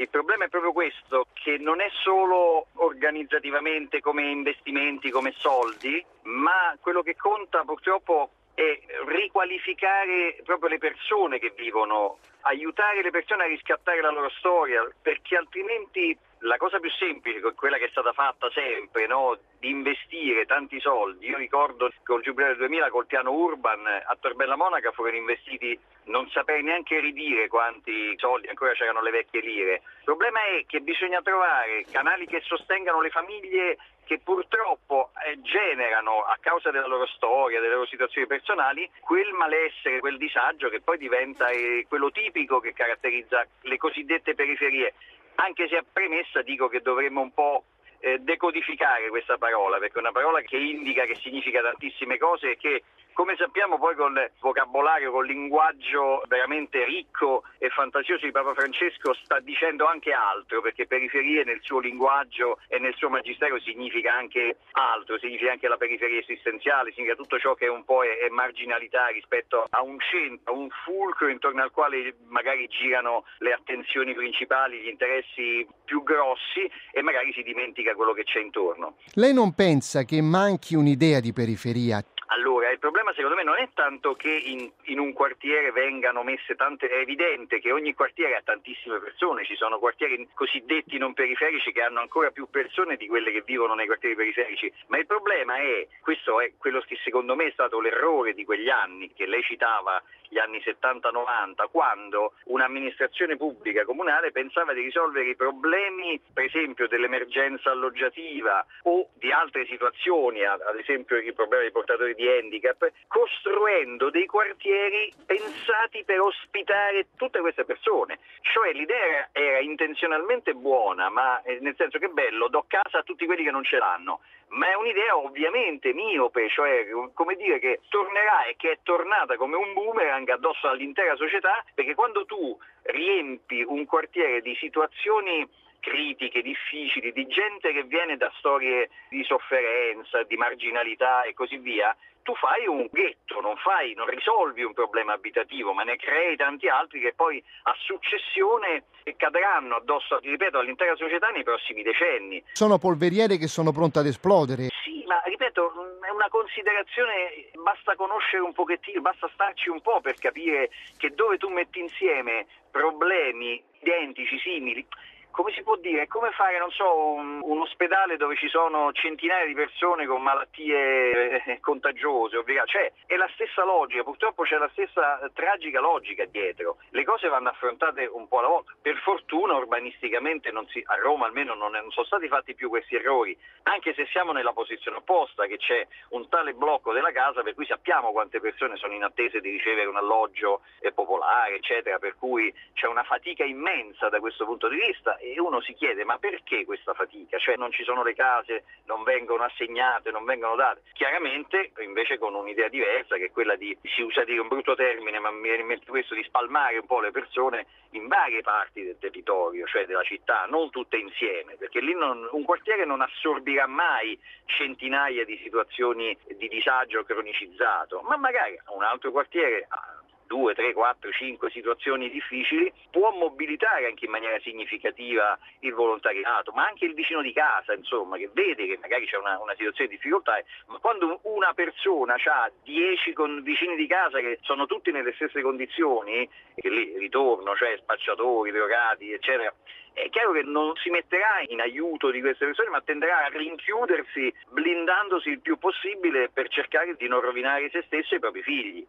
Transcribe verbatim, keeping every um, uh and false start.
Il problema è proprio questo, che non è solo organizzativamente come investimenti, come soldi, ma quello che conta purtroppo è riqualificare proprio le persone che vivono, aiutare le persone a riscattare la loro storia, perché altrimenti la cosa più semplice, quella che è stata fatta sempre, no? Di investire tanti soldi. Io ricordo col Giubileo del duemila, col piano Urban, a Tor Bella Monaca furono investiti, non saprei neanche ridire quanti soldi, ancora c'erano le vecchie lire. Il problema è che bisogna trovare canali che sostengano le famiglie che purtroppo eh, generano, a causa della loro storia, delle loro situazioni personali, quel malessere, quel disagio che poi diventa eh, quello tipico che caratterizza le cosiddette periferie. Anche se a premessa dico che dovremmo un po' eh, decodificare questa parola, perché è una parola che indica, che significa tantissime cose e che, come sappiamo, poi col vocabolario, col linguaggio veramente ricco e fantasioso di Papa Francesco sta dicendo anche altro, perché periferie nel suo linguaggio e nel suo magistero significa anche altro, significa anche la periferia esistenziale, significa tutto ciò che un po' è, è marginalità rispetto a un centro, a un fulcro intorno al quale magari girano le attenzioni principali, gli interessi più grossi, e magari si dimentica quello che c'è intorno. Lei non pensa che manchi un'idea di periferia? Allora, il problema secondo me non è tanto che in, in un quartiere vengano messe tante, è evidente che ogni quartiere ha tantissime persone, ci sono quartieri cosiddetti non periferici che hanno ancora più persone di quelle che vivono nei quartieri periferici, ma il problema è, questo è quello che secondo me è stato l'errore di quegli anni, che lei citava, gli anni settanta novanta, quando un'amministrazione pubblica comunale pensava di risolvere i problemi, per esempio, dell'emergenza alloggiativa o di altre situazioni, ad esempio il problema dei portatori di handicap, costruendo dei quartieri pensati per ospitare tutte queste persone. Cioè l'idea era intenzionalmente buona, ma nel senso che è bello, do casa a tutti quelli che non ce l'hanno. Ma è un'idea ovviamente miope, cioè come dire che tornerà e che è tornata come un boomerang addosso all'intera società, perché quando tu riempi un quartiere di situazioni critiche, difficili, di gente che viene da storie di sofferenza, di marginalità e così via, tu fai un ghetto, non fai, non risolvi un problema abitativo, ma ne crei tanti altri che poi a successione cadranno addosso, ripeto, all'intera società nei prossimi decenni. Sono polveriere che sono pronte ad esplodere. Sì, ma ripeto, è una considerazione, basta conoscere un pochettino, basta starci un po' per capire che dove tu metti insieme problemi identici, simili, come si può dire, è come fare, non so, un, un ospedale dove ci sono centinaia di persone con malattie eh, contagiose, ovvero, cioè è la stessa logica, purtroppo c'è la stessa tragica logica dietro. Le cose vanno affrontate un po' alla volta. Per fortuna urbanisticamente non si, a Roma almeno non, non sono stati fatti più questi errori, anche se siamo nella posizione opposta, che c'è un tale blocco della casa per cui sappiamo quante persone sono in attesa di ricevere un alloggio eh, popolare, eccetera, per cui c'è una fatica immensa da questo punto di vista. E uno si chiede, ma perché questa fatica? Cioè non ci sono le case, non vengono assegnate, non vengono date. Chiaramente invece con un'idea diversa, che è quella di, si usa dire un brutto termine, ma mi viene in mente questo, di spalmare un po' le persone in varie parti del territorio, cioè della città, non tutte insieme, perché lì non, un quartiere non assorbirà mai centinaia di situazioni di disagio cronicizzato, ma magari un altro quartiere due, tre, quattro, cinque situazioni difficili, può mobilitare anche in maniera significativa il volontariato, ma anche il vicino di casa, insomma, che vede che magari c'è una, una situazione di difficoltà, ma quando una persona ha dieci con vicini di casa che sono tutti nelle stesse condizioni, che lì ritorno, cioè spacciatori, drogati, eccetera, è chiaro che non si metterà in aiuto di queste persone, ma tenderà a rinchiudersi, blindandosi il più possibile per cercare di non rovinare se stesso e i propri figli.